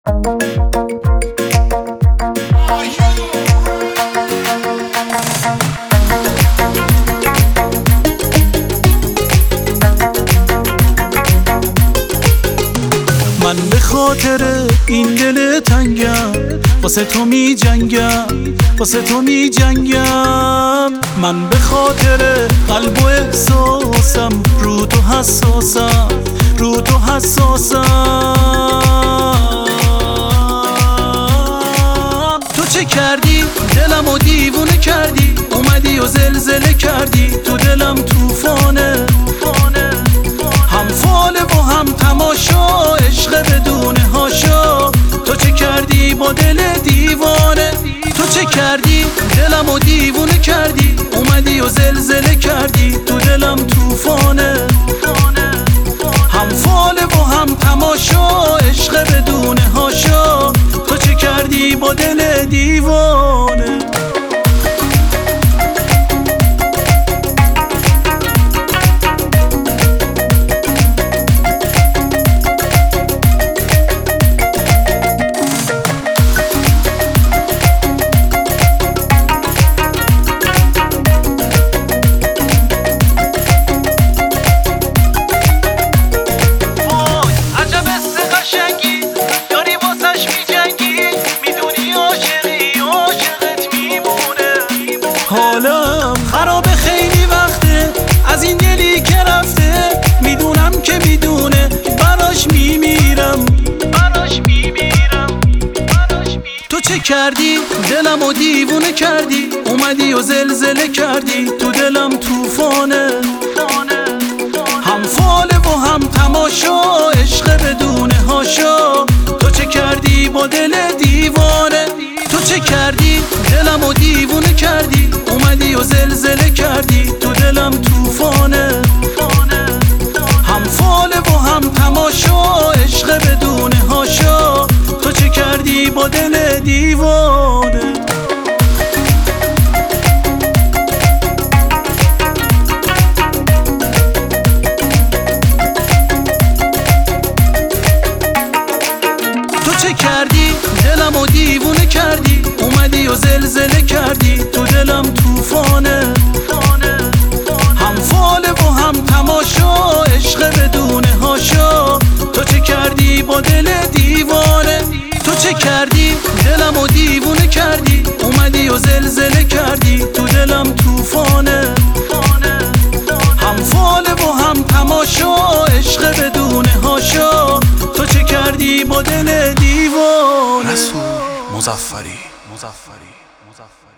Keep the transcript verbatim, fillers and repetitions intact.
من به خاطر این دل تنگم واسه تو می جنگم، واسه تو می جنگم. من به خاطر قلب و احساسم رو تو حساسم، رو تو حساسم. تو چه کردی؟ دلمو دیوونه کردی، اومدی و زلزله کردی تو دلم. توفانه هم فال و هم تماشا، عشق بدون هاشا. تو چه کردی با دل دیوانه؟ تو چه کردی؟ دلمو دیوونه کردی، اومدی و زلزله کردی تو دلم. توفانه هم فال و هم تماشا، عشق بدون هاشا. تو چه کردی با دل دیوانه؟ حالم خرابه خیلی وقته از این دلی که رفته، میدونم که میدونه براش میمیرم، براش میمیرم، براش میمیرم. تو چه کردی؟ دلمو دیوونه کردی، اومدی و زلزله کردی تو دلم. توفانه هم فال و هم تماشا، عشق بدون هاشا. تو چه کردی با دل دیوانه؟ تو چه کردی؟ دلمو دیوونه کردی، اومدی و زلزله کردی تو دلم. توفانه هم فال و هم تماشا، عشق بدون هاشا. تو چه کردی با دل دیوانه؟ تو چه کردی؟ دلمو دیوونه کردی، اومدی و زلزله کردی تو دلم. توفانه هم فال و هم تماشا، عشق بدون هاشا. تو چه کردی با دل دیوانه؟ تو چه کردی؟ دلمو دیوونه کردی، اومدی و زلزله کردی تو دلم. توفانه هم فال و هم تماشا، عشق بدون هاشا. تو چه کردی با دل دیوانه؟ رسول مظفری مظفری مظفری